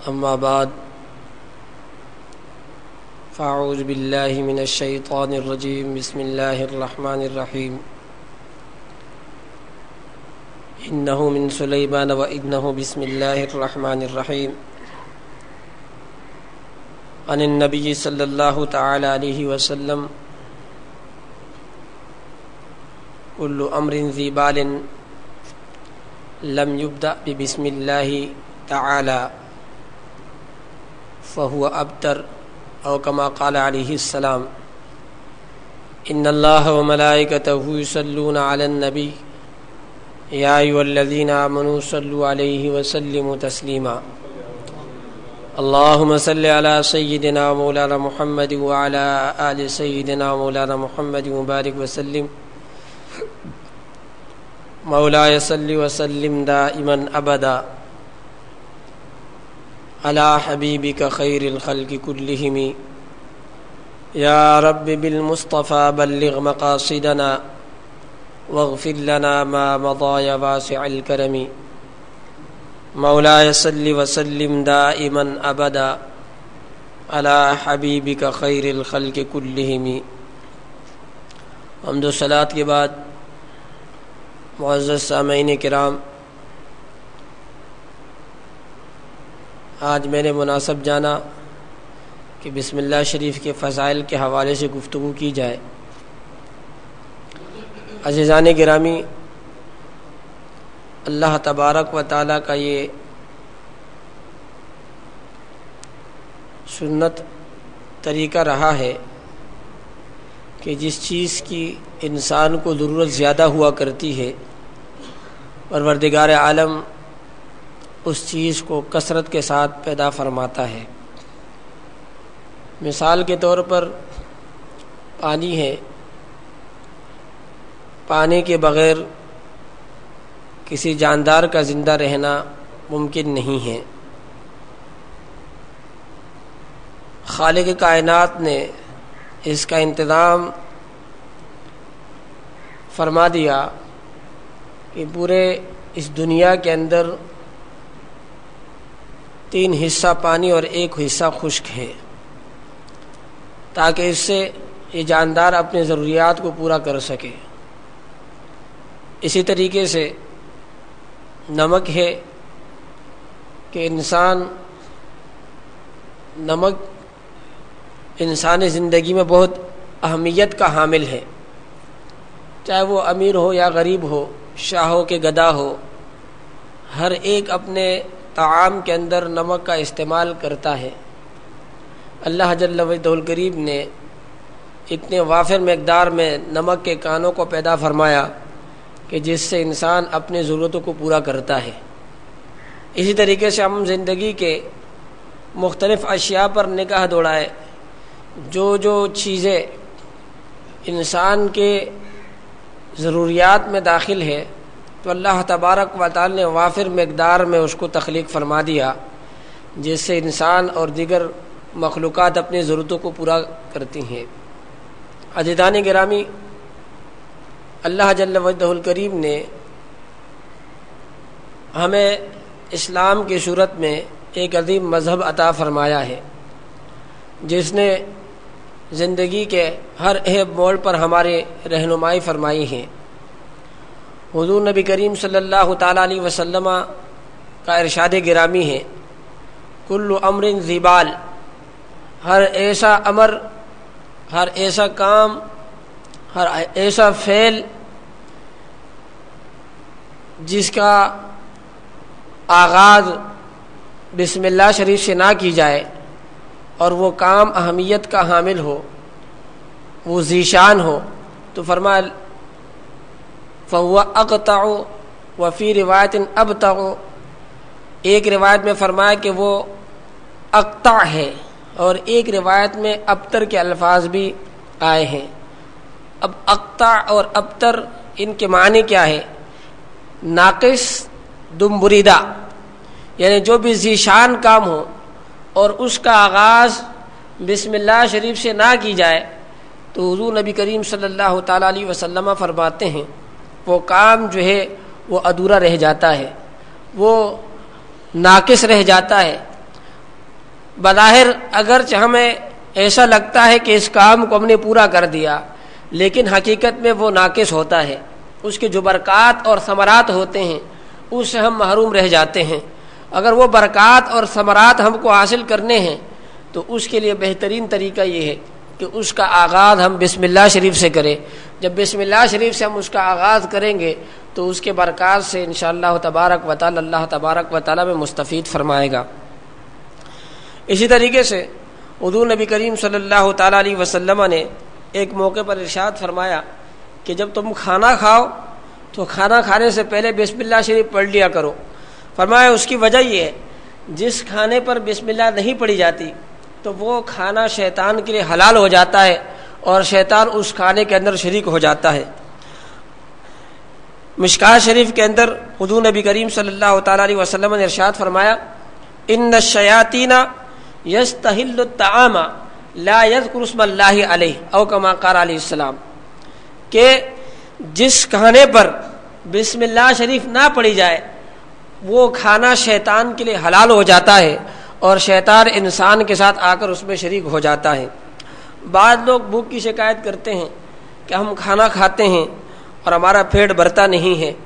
اما بعد فاعوذ باللہ من الشیطان الرجیم بسم اللہ الرحمن الرحیم انہ من سلیمان و انہ بسم اللہ الرحمن الرحیم عن النبی صلی اللہ تعالی علیہ وسلم کل امر ذی بال لم یبدأ ببسم اللہ تعالی فهو ابتر او کما قال علیہ السلام ان اللہ وملائکته یصلون علی النبی یا ایھا الذین آمنوا صلوا علیہ وسلموا تسلیما اللہم صل علی سیدنا مولانا محمد وعلی آل سیدنا مولانا محمد مبارک وسلم مولاي صل وسلم دائما ابدا على حبيبك خير الخلق كلهم يا رب بالمصطفى بلغ مقاصدنا واغفر لنا ما مضى يا واسع الكرم مولاي صل وسلم دائما ابدا على حبيبك خير الخلق كلهم حمد و صلات کے بعد معزز سامعین کرام، آج میں نے مناسب جانا کہ بسم اللہ شریف کے فضائل کے حوالے سے گفتگو کی جائے۔ عزیزان گرامی، اللہ تبارک و تعالیٰ کا یہ سنت طریقہ رہا ہے کہ جس چیز کی انسان کو ضرورت زیادہ ہوا کرتی ہے، پروردگار عالم اس چیز کو کثرت کے ساتھ پیدا فرماتا ہے۔ مثال کے طور پر پانی ہے، پانی کے بغیر کسی جاندار کا زندہ رہنا ممکن نہیں ہے۔ خالق کائنات نے اس کا انتظام فرما دیا کہ پورے اس دنیا کے اندر 3 حصہ پانی اور 1 حصہ خشک ہے، تاکہ اس سے یہ جاندار اپنے ضروریات کو پورا کر سکے۔ اسی طریقے سے نمک ہے کہ نمک انسانی زندگی میں بہت اہمیت کا حامل ہے، چاہے وہ امیر ہو یا غریب ہو، شاہ ہو کہ گدا ہو، ہر ایک اپنے طعام کے اندر نمک کا استعمال کرتا ہے۔ اللہ جل وجہ الکریم نے اتنے وافر مقدار میں نمک کے کانوں کو پیدا فرمایا کہ جس سے انسان اپنی ضرورتوں کو پورا کرتا ہے۔ اسی طریقے سے ہم زندگی کے مختلف اشیاء پر نگاہ دوڑائے، جو چیزیں انسان کے ضروریات میں داخل ہے تو اللہ تبارک و تعالی نے وافر مقدار میں اس کو تخلیق فرما دیا، جس سے انسان اور دیگر مخلوقات اپنی ضرورتوں کو پورا کرتی ہیں۔ عزیزان گرامی، اللہ جل وجہ الکریم نے ہمیں اسلام کی صورت میں ایک عظیم مذہب عطا فرمایا ہے، جس نے زندگی کے ہر اہم موڑ پر ہمارے رہنمائی فرمائی ہے۔ حضور نبی کریم صلی اللہ تعالیٰ علیہ وسلم کا ارشاد گرامی ہے، کل امر ذی بال، ہر ایسا امر، ہر ایسا کام، ہر ایسا فعل جس کا آغاز بسم اللہ شریف سے نہ کی جائے اور وہ کام اہمیت کا حامل ہو، وہ ذیشان ہو، تو فرمایا فہو اقطع وفی روایت ابتع، ایک روایت میں فرمایا کہ وہ اقطع ہے، اور ایک روایت میں ابتر کے الفاظ بھی آئے ہیں۔ اب اقطع اور ابتر ان کے معنی کیا ہے؟ ناقص دم بریدہ، یعنی جو بھی ذیشان کام ہو اور اس کا آغاز بسم اللہ شریف سے نہ کی جائے تو حضور نبی کریم صلی اللہ تعالیٰ علیہ وسلم فرماتے ہیں وہ کام جو ہے وہ ادھورا رہ جاتا ہے، وہ ناقص رہ جاتا ہے، بظاہر اگرچہ ہمیں ایسا لگتا ہے کہ اس کام کو ہم نے پورا کر دیا، لیکن حقیقت میں وہ ناقص ہوتا ہے، اس کے جو برکات اور ثمرات ہوتے ہیں اس سے ہم محروم رہ جاتے ہیں۔ اگر وہ برکات اور ثمرات ہم کو حاصل کرنے ہیں تو اس کے لیے بہترین طریقہ یہ ہے کہ اس کا آغاز ہم بسم اللہ شریف سے کریں۔ جب بسم اللہ شریف سے ہم اس کا آغاز کریں گے تو اس کے برکات سے انشاءاللہ تبارک و تعالی اللہ تبارک و تعالی میں مستفید فرمائے گا۔ اسی طریقے سے حضور نبی کریم صلی اللہ تعالی علیہ وسلم نے ایک موقع پر ارشاد فرمایا کہ جب تم کھانا کھاؤ تو کھانا کھانے سے پہلے بسم اللہ شریف پڑھ لیا کرو۔ فرمایا اس کی وجہ یہ ہے جس کھانے پر بسم اللہ نہیں پڑھی جاتی تو وہ کھانا شیطان کے لیے حلال ہو جاتا ہے اور شیطان اس کھانے کے اندر شریک ہو جاتا ہے۔ مشکاۃ شریف کے اندر حضور نبی کریم صلی اللہ تعالی علیہ وسلم نے ارشاد فرمایا ان الشیاطین یستحل الطعام لا یذکر اسم اللہ علیہ او کما قال علیہ السلام، کہ جس کھانے پر بسم اللہ شریف نہ پڑھی جائے وہ کھانا شیطان کے لیے حلال ہو جاتا ہے اور شیطان انسان کے ساتھ آ کر اس میں شریک ہو جاتا ہے۔ بعض لوگ بھوک کی شکایت کرتے ہیں کہ ہم کھانا کھاتے ہیں اور ہمارا پیٹ بھرتا نہیں ہے،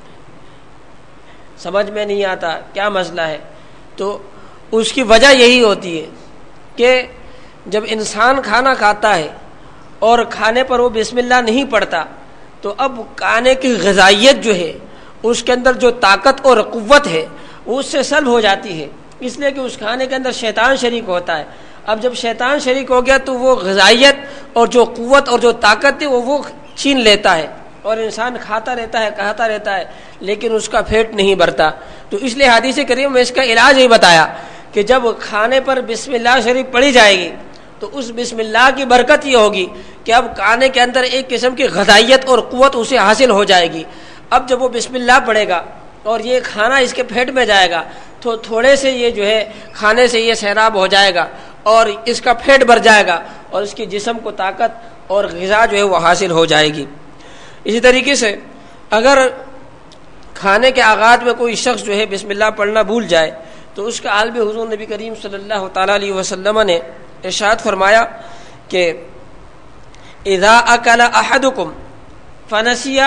سمجھ میں نہیں آتا کیا مسئلہ ہے۔ تو اس کی وجہ یہی ہوتی ہے کہ جب انسان کھانا کھاتا ہے اور کھانے پر وہ بسم اللہ نہیں پڑھتا تو اب کھانے کی غذائیت جو ہے اس کے اندر جو طاقت اور قوت ہے وہ اس سے سلب ہو جاتی ہے، اس لیے کہ اس کھانے کے اندر شیطان شریک ہوتا ہے۔ اب جب شیطان شریک ہو گیا تو وہ غذائیت اور جو قوت اور جو طاقت ہے وہ چھین لیتا ہے اور انسان کھاتا رہتا ہے لیکن اس کا پیٹ نہیں بھرتا۔ تو اس لیے حدیث کریم میں اس کا علاج ہی بتایا کہ جب کھانے پر بسم اللہ شریف پڑھی جائے گی تو اس بسم اللہ کی برکت یہ ہوگی کہ اب کھانے کے اندر ایک قسم کی غذائیت اور قوت اسے حاصل ہو جائے گی۔ اب جب وہ بسم اللہ پڑھے گا اور یہ کھانا اس کے پیٹ میں جائے گا تو تھوڑے سے یہ جو ہے کھانے سے یہ سیراب ہو جائے گا اور اس کا پیٹ بھر جائے گا اور اس کے جسم کو طاقت اور غذا جو ہے وہ حاصل ہو جائے گی۔ اسی طریقے سے اگر کھانے کے آغاز میں کوئی شخص جو ہے بسم اللہ پڑھنا بھول جائے تو اس کا حال بھی حضور نبی کریم صلی اللہ تعالی علیہ وسلم نے ارشاد فرمایا کہ اذا اکل احدکم فنسی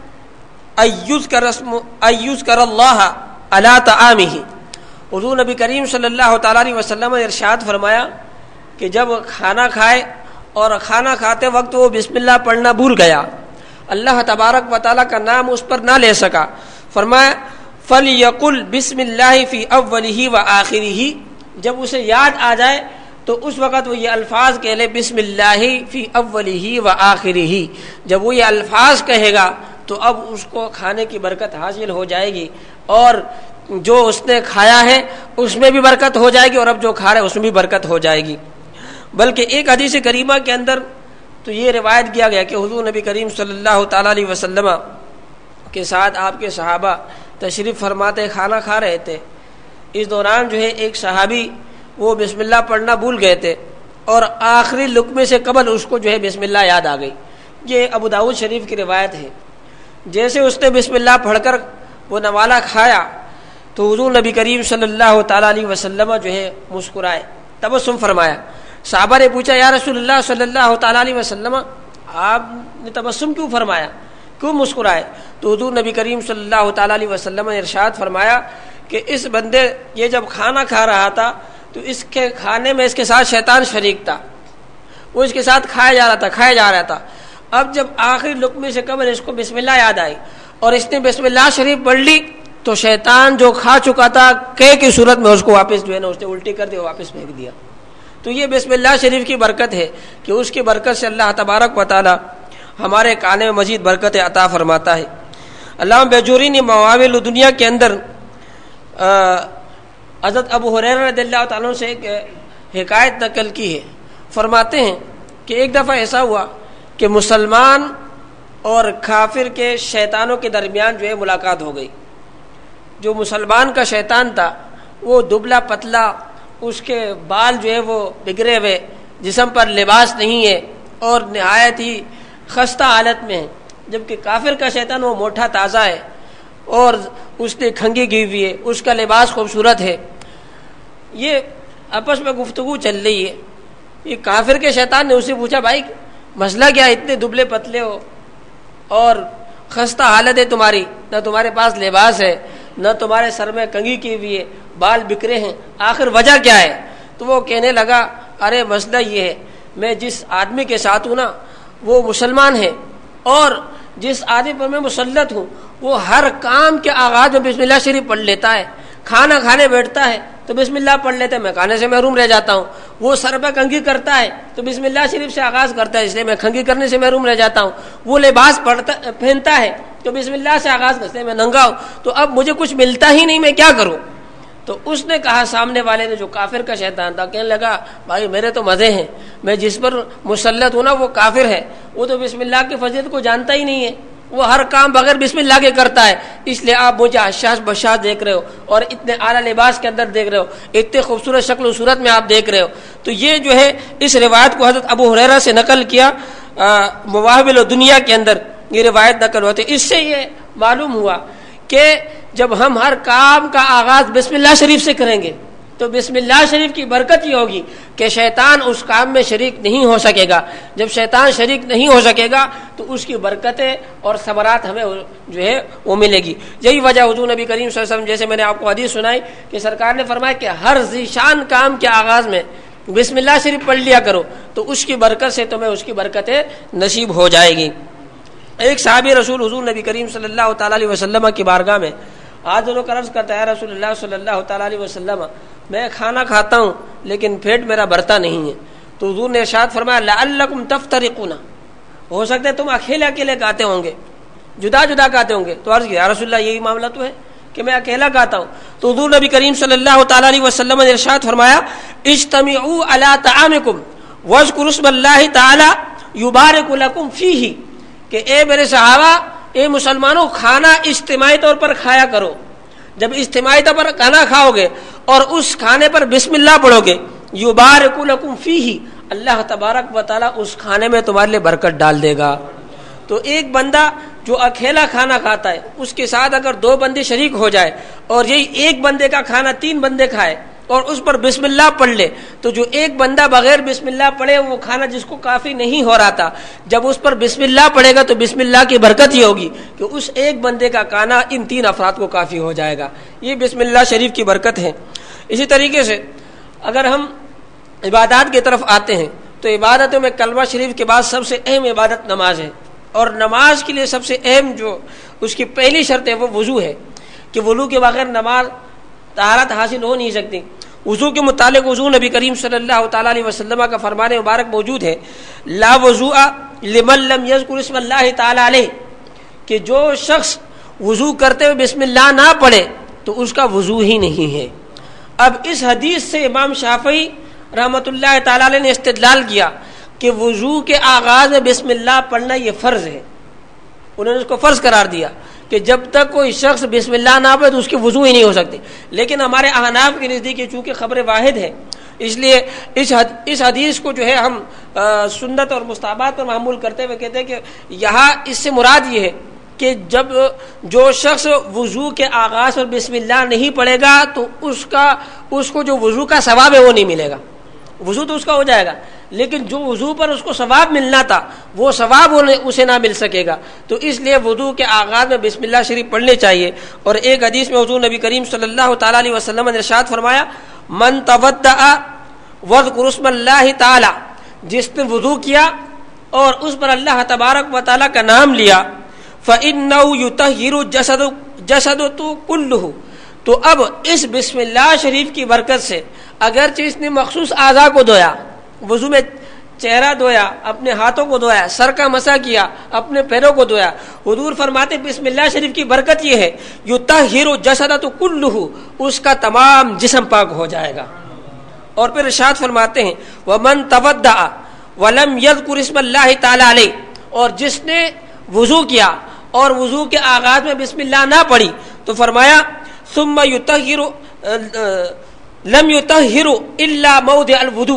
ایذکر اللہ علی طعامہ، حضور نبی کریم صلی اللہ تعالی علیہ وسلم نے ارشاد فرمایا کہ جب کھانا کھائے اور کھانا کھاتے وقت وہ بسم اللہ پڑھنا بھول گیا، اللہ تبارک و تعالیٰ کا نام اس پر نہ لے سکا، فرمایا فَلْيَقُلْ بِسْمِ اللَّهِ فِي أَوَّلِهِ وَآخِرِهِ، جب اسے یاد آ جائے تو اس وقت وہ یہ الفاظ کہہ لے بسم اللہ فی اولہ وآخرہ، جب وہ یہ الفاظ کہے گا تو اب اس کو کھانے کی برکت حاصل ہو جائے گی اور جو اس نے کھایا ہے اس میں بھی برکت ہو جائے گی اور اب جو کھا رہا ہے اس میں بھی برکت ہو جائے گی۔ بلکہ ایک حدیث کریمہ کے اندر تو یہ روایت کیا گیا کہ حضور نبی کریم صلی اللہ تعالی علیہ وسلم کے ساتھ آپ کے صحابہ تشریف فرماتے کھانا کھا رہے تھے، اس دوران جو ہے ایک صحابی وہ بسم اللہ پڑھنا بھول گئے تھے اور آخری لقمے سے قبل اس کو جو ہے بسم اللہ یاد آ گئی۔ یہ ابو داؤد شریف کی روایت ہے۔ جیسے اس نے بسم اللہ پڑھ کر وہ نوالا کھایا تو حضور نبی کریم صلی اللہ تعالی علیہ وسلم جو ہے مسکرائے، تبسم فرمایا۔ صحابہ نے پوچھا یا رسول اللہ صلی اللہ تعالی علیہ وسلم آپ نے تبسم کیوں فرمایا، کیوں مسکرائے؟ تو حضور نبی کریم صلی اللہ تعالی علیہ وسلم نے ارشاد فرمایا کہ اس بندے یہ جب کھانا کھا رہا تھا تو اس کے کھانے میں اس کے ساتھ شیطان شریک تھا، وہ اس کے ساتھ کھایا جا رہا تھا۔ اب جب آخری لقمے سے قبل اس کو بسم اللہ یاد آئی اور اس نے بسم اللہ شریف پڑھ لی تو شیطان جو کھا چکا تھا کی صورت میں اس کو واپس جو ہے نا اس نے الٹی کر دی، واپس پھینک دیا۔ تو یہ بسم اللہ شریف کی برکت ہے کہ اس کی برکت سے اللہ تبارک و تعالی ہمارے کانے میں مزید برکت عطا فرماتا ہے۔ علامہ بیجوری نے مواویل دنیا کے اندر حضرت ابو ہریرہ رضی اللہ تعالیٰ سے ایک حکایت نقل کی ہے۔ فرماتے ہیں کہ ایک دفعہ ایسا ہوا کہ مسلمان اور کافر کے شیطانوں کے درمیان جو ہے ملاقات ہو گئی۔ جو مسلمان کا شیطان تھا وہ دبلا پتلا، اس کے بال جو ہے وہ بگڑے ہوئے، جسم پر لباس نہیں ہے اور نہایت ہی خستہ حالت میں ہے، جبکہ کافر کا شیطان وہ موٹا تازہ ہے اور اس نے کھنگی کی ہوئی ہے، اس کا لباس خوبصورت ہے۔ یہ آپس میں گفتگو چل رہی ہے. یہ کافر کے شیطان نے اسے پوچھا بھائی مسئلہ کیا ہے, اتنے دبلے پتلے ہو اور خستہ حالت ہے تمہاری, نہ تمہارے پاس لباس ہے, نہ تمہارے سر میں کنگھی کی ہوئی ہے, بال بکھرے ہیں, آخر وجہ کیا ہے؟ تو وہ کہنے لگا ارے مسئلہ یہ ہے, میں جس آدمی کے ساتھ ہوں نا وہ مسلمان ہے, اور جس آدمی پر میں مسلط ہوں وہ ہر کام کے آغاز میں بسم اللہ شریف پڑھ لیتا ہے. کھانا کھانے بیٹھتا ہے تو بسم اللہ پڑھ لیتا ہے, میں کھانے سے محروم رہ جاتا ہوں. وہ سر پہ کنگھی کرتا ہے تو بسم اللہ شریف سے آغاز کرتا ہے, اس لیے میں کنگھی کرنے سے محروم رہ جاتا ہوں. وہ لباس پہنتا ہے تو بسم اللہ سے آغاز کرتے ہیں, میں ننگا ہوں, تو اب مجھے کچھ ملتا ہی نہیں, میں کیا کروں؟ تو اس نے کہا, سامنے والے نے جو کافر کا شیطان تھا, کہنے لگا بھائی میرے تو مزے ہیں, میں جس پر مسلط ہوں نا وہ کافر ہے, وہ تو بسم اللہ کی فضیلت کو جانتا ہی نہیں ہے, وہ ہر کام بغیر بسم اللہ کے کرتا ہے. اس لیے آپ مجھے حشاش بشاش دیکھ رہے ہو اور اتنے اعلیٰ لباس کے اندر دیکھ رہے ہو, اتنے خوبصورت شکل و صورت میں آپ دیکھ رہے ہو. تو یہ جو ہے اس روایت کو حضرت ابو ہریرہ سے نقل کیا, مواہب الدنیا کے اندر یہ روایت نقل ہوتے. اس سے یہ معلوم ہوا کہ جب ہم ہر کام کا آغاز بسم اللہ شریف سے کریں گے تو بسم اللہ شریف کی برکت یہ ہوگی کہ شیطان اس کام میں شریک نہیں ہو سکے گا. جب شیطان شریک نہیں ہو سکے گا تو اس کی برکتیں اور ثمرات ہمیں جو ہے وہ ملے گی. یہی وجہ حضور نبی کریم صلی اللہ علیہ وسلم, جیسے میں نے آپ کو حدیث سنائی کہ سرکار نے فرمایا کہ ہر ذیشان کام کے آغاز میں بسم اللہ شریف پڑھ لیا کرو تو اس کی برکت سے تمہیں اس کی برکتیں نصیب ہو جائے گی. ایک صحابی رسول حضور نبی کریم صلی اللہ تعالیٰ علیہ وسلم کی بارگاہ میں حاضر و عرض کرتا ہے, رسول اللہ صلی اللہ تعالیٰ علیہ وسلم میں کھانا کھاتا ہوں لیکن پیٹ میرا بھرتا نہیں ہے. تو حضور نے ارشاد فرمایا لعلکم تفترقون, ہو سکتا ہے تم اکیلے اکیلے کھاتے ہوں گے, جدا جدا کھاتے ہوں گے. تو عرض کیا یا رسول اللہ یہی معاملہ تو ہے کہ میں اکیلا کھاتا ہوں. تو حضور نبی کریم صلی اللہ تعالیٰ علیہ وسلم نے ارشاد فرمایا اجتمعوا علی طعامکم واذکروا اسم اللہ تعالی یبارک لکم فیہ, کہ اے میرے صحابہ, اے مسلمانوں, کھانا اجتماعی طور پر کھایا کرو. جب اجتماعی طور پر کھانا کھاؤ گے اور اس کھانے پر بسم اللہ پڑھو گے, یبارک لکم فیہ, اللہ تبارک و تعالیٰ اس کھانے میں تمہارے لیے برکت ڈال دے گا. تو ایک بندہ جو اکیلا کھانا کھاتا ہے اس کے ساتھ اگر 2 بندے شریک ہو جائے اور یہی ایک بندے کا کھانا 3 بندے کھائے اور اس پر بسم اللہ پڑھ لے, تو جو ایک بندہ بغیر بسم اللہ پڑھے وہ کھانا جس کو کافی نہیں ہو رہا تھا, جب اس پر بسم اللہ پڑھے گا تو بسم اللہ کی برکت یہ ہوگی کہ اس ایک بندے کا کھانا ان 3 افراد کو کافی ہو جائے گا. یہ بسم اللہ شریف کی برکت ہے. اسی طریقے سے اگر ہم عبادات کی طرف آتے ہیں تو عبادتوں میں کلمہ شریف کے بعد سب سے اہم عبادت نماز ہے, اور نماز کے لیے سب سے اہم جو اس کی پہلی شرط ہے وہ وضو ہے, کہ وضو کے بغیر نماز طہارت حاصل ہو نہیں سکتی. وضو کے متعلق حضور نبی کریم صلی اللہ تعالیٰ علیہ وسلم کا فرمان مبارک موجود ہے, لا وضوء لمن لم یذکر اسم اللہ تعالیٰ علیہ, کہ جو شخص وضو کرتے ہوئے بسم اللہ نہ پڑھے تو اس کا وضو ہی نہیں ہے. اب اس حدیث سے امام شافعی رحمۃ اللہ تعالیٰ علیہ نے استدلال کیا کہ وضو کے آغاز میں بسم اللہ پڑھنا یہ فرض ہے. انہوں نے اس کو فرض قرار دیا کہ جب تک کوئی شخص بسم اللہ نہ پڑھے تو اس کی وضو ہی نہیں ہو سکتی. لیکن ہمارے احناف کے نزدیک چونکہ خبر واحد ہے, اس لیے اس حدیث کو جو ہے ہم سنت اور مستحبات پر معمول کرتے ہوئے کہتے ہیں کہ یہاں اس سے مراد یہ ہے کہ جب جو شخص وضو کے آغاز پر بسم اللہ نہیں پڑھے گا تو اس کو جو وضو کا ثواب ہے وہ نہیں ملے گا. وضو تو اس کا ہو جائے گا لیکن جو وضو پر اس کو ثواب ملنا تھا وہ ثواب اسے نہ مل سکے گا. تو اس لیے وضو کے آغاز میں بسم اللہ شریف پڑھنے چاہیے. اور ایک حدیث میں حضور نبی کریم صلی اللہ تعالیٰ علیہ وسلم نے ارشاد فرمایا من تودع واذکر اسم اللہ تعالی, جس نے وضو کیا اور اس پر اللہ تبارک و تعالیٰ کا نام لیا, فإنه يطهر جسده كله, تو اب اس بسم اللہ شریف کی برکت سے اگرچہ اس نے مخصوص اعضاء کو دھویا, وضو میں چہرہ دھویا, اپنے ہاتھوں کو دھویا, سر کا مسح کیا, اپنے پیروں کو دھویا, حضور فرماتے بسم اللہ شریف کی برکت یہ ہے یطہر جسدہ کلہ, اس کا تمام جسم پاک ہو جائے گا. اور پھر ارشاد فرماتے ہیں ومن تودع ولم یذکر اسم اللہ تعالی علیہ, اور جس نے وضو کیا اور وضو کے آغاز میں بسم اللہ نہ پڑھی تو فرمایا ثم یطہر لم یطہر الا موضع الوضوء,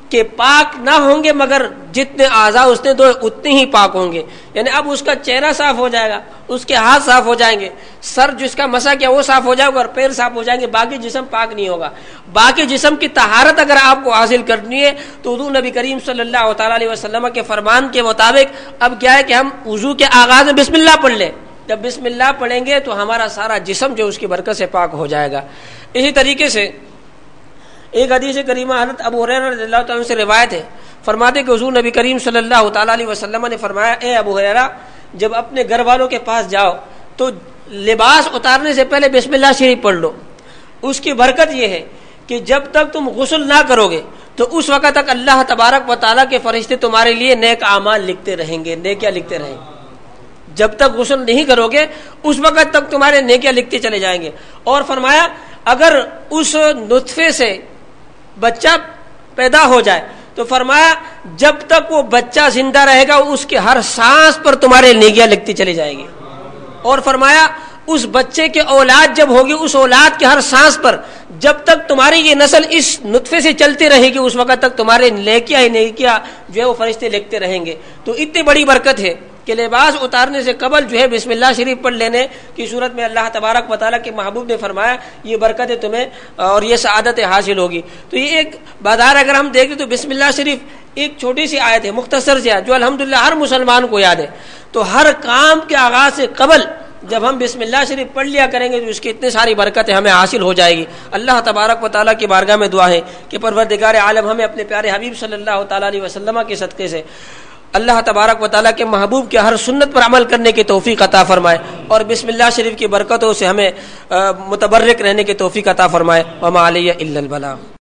کہ پاک نہ ہوں گے مگر جتنے اعضاء اس نے تو اتنے ہی پاک ہوں گے. یعنی اب اس کا چہرہ صاف ہو جائے گا, اس کے ہاتھ صاف ہو جائیں گے, سر جس کا مسا کیا وہ صاف ہو جائے گا اور پیر صاف ہو جائیں گے, باقی جسم پاک نہیں ہوگا. باقی جسم کی طہارت اگر آپ کو حاصل کرنی ہے تو حضور نبی کریم صلی اللہ تعالی علیہ وسلم کے فرمان کے مطابق اب کیا ہے کہ ہم وضو کے آغاز میں بسم اللہ پڑھ لیں. جب بسم اللہ پڑھیں گے تو ہمارا سارا جسم جو اس کی برکت سے پاک ہو جائے گا. اسی طریقے سے ایک حدیث کریمہ حضرت ابو ہریرہ رضی اللہ تعالیٰ عنہ سے روایت ہے, فرماتے کہ حضور نبی کریم صلی اللہ تعالیٰ علیہ وسلم نے فرمایا, اے ابو ہریرہ جب اپنے گھر والوں کے پاس جاؤ تو لباس اتارنے سے پہلے بسم اللہ شریف پڑھ لو. اس کی برکت یہ ہے کہ جب تک تم غسل نہ کرو گے تو اس وقت تک اللہ تبارک و تعالیٰ کے فرشتے تمہارے لیے نیک اعمال لکھتے رہیں گے, نیکیاں لکھتے رہیں گے. جب تک غسل نہیں کرو گے اس وقت تک تمہارے نیکیاں لکھتے چلے جائیں گے. اور فرمایا اگر اس نطفے سے بچہ پیدا ہو جائے تو فرمایا جب تک وہ بچہ زندہ رہے گا اس کے ہر سانس پر تمہارے نیکیاں لکھتی چلی جائے گی. اور فرمایا اس بچے کے اولاد جب ہوگی اس اولاد کے ہر سانس پر جب تک تمہاری یہ نسل اس نطفے سے چلتی رہے گی اس وقت تک تمہارے نیکیاں ہی نیکیاں جو ہے وہ فرشتے لکھتے رہیں گے. تو اتنی بڑی برکت ہے کہ لباس اتارنے سے قبل جو ہے بسم اللہ شریف پڑھ لینے کی صورت میں اللہ تبارک و تعالیٰ کے محبوب نے فرمایا یہ برکتیں تمہیں اور یہ سعادتیں حاصل ہوگی. تو یہ ایک بازار اگر ہم دیکھیں تو بسم اللہ شریف ایک چھوٹی سی آیت ہے, مختصر سی آیت جو الحمدللہ ہر مسلمان کو یاد ہے. تو ہر کام کے آغاز سے قبل جب ہم بسم اللہ شریف پڑھ لیا کریں گے تو اس کی اتنی ساری برکتیں ہمیں حاصل ہو جائے گی. اللہ تبارک و تعالیٰ کی بارگاہ میں دعا ہے کہ پروردگار عالم ہمیں اپنے پیارے حبیب صلی اللہ تعالیٰ علیہ وسلم کے صدقے سے اللہ تبارک و تعالیٰ کے محبوب کے ہر سنت پر عمل کرنے کی توفیق عطا فرمائے اور بسم اللہ شریف کی برکتوں سے ہمیں متبرک رہنے کی توفیق عطا فرمائے. وما علیہ الا البلاغ.